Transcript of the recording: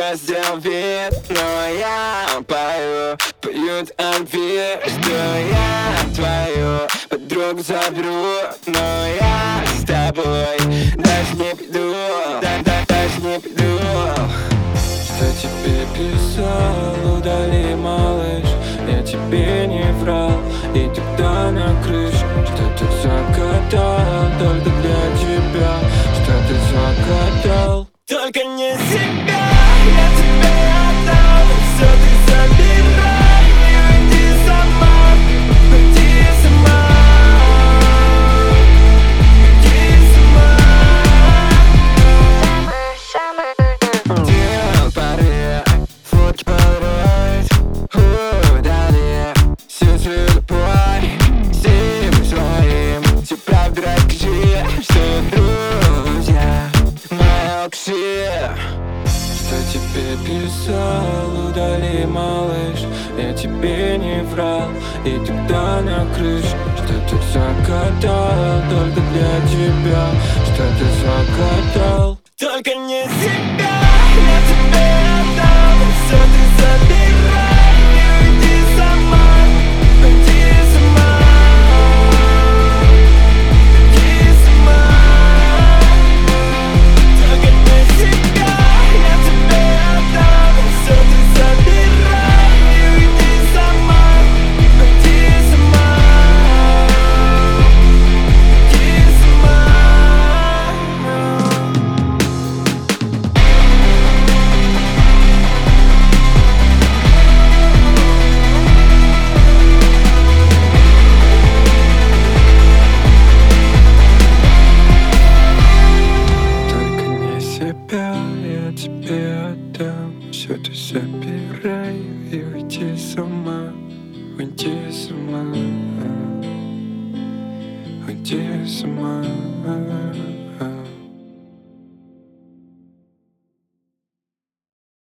просто сделал вид, но я поют ответ, что я твою подругу заберу, но я с тобой даже не приду, даже не приду. Что тебе писал, удали, малыш, я тебе не врал, и тогда на крыше что-то загадал, только для тебя, что ты загадал. Только не себя, я тебе отдал, все ты забирай, уйди сама, уйди сама, уйди сама. Делал пары, фотки полароид, удали, все свою любовь, всем своим, всю правду расскажи, что друзья молчи. Что тебе писал, удали, малыш, я тебе не врал, и тогда на крыше что ты загадал, только для тебя, что ты загадал. Только не себя, я тебе отдал, все ты забирай, уйди сама, уйди сама, уйди сама. Только не себя, я тебе отдал, все ты забирай, уйди сама, уйди сама, уйди сама. Только не себя, я тебе отдам, все ты забирай и уйди сама, уйди сама, уйди сама.